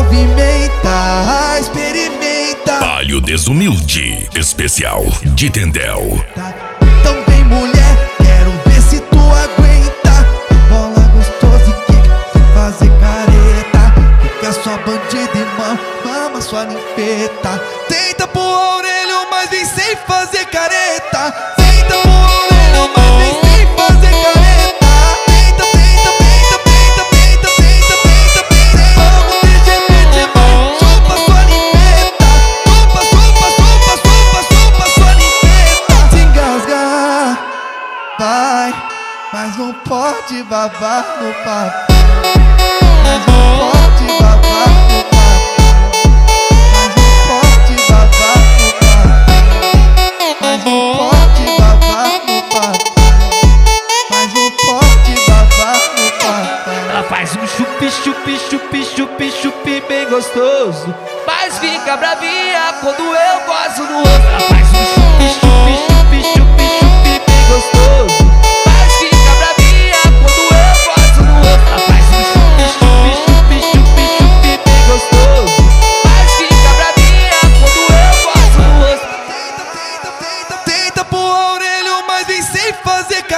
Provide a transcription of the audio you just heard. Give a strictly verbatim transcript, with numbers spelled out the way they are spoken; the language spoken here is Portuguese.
movimenta, experimenta. Palio Desumilde, especial de Tendel. Então vem mulher, quero ver se tu aguenta. Bola gostosa e quica, sem fazer careta. Fica sua bandida e mama, mama sua limpeta. Tenta pôr a orelha, mas vem sem fazer careta. Tenta pôr a orelha, mas vem sem fazer careta. Tenta, tenta, tenta, tenta, tenta, tenta, tenta, tenta. Vamos de G P T, vai, chupa sua limpeta. Chupa, chupa, chupa, chupa, chupa sua limpeta. Se engasgar, vai, mas não pode babar no papo. Mas não pode babar no papo. Mas não pode babar no papo. Mas não pode babar no papo. Mas não pode babar no papo. Ela faz um chupi, chupi, chupi, chupi, chupi bem gostoso, mas fica bravinha quando eu gosto no rosto. Ela faz um chupi, chupi, chupi, chupi, chupi bem gostoso, mas fica bravinha quando eu gosto no rosto. Ela faz um chupi, chupi, chupi, chupi, chupi bem gostoso, mas fica bravinha quando eu gosto no rosto. Tenta, tenta, tenta, tenta pôr a orelha, mas vem sem fazer careta.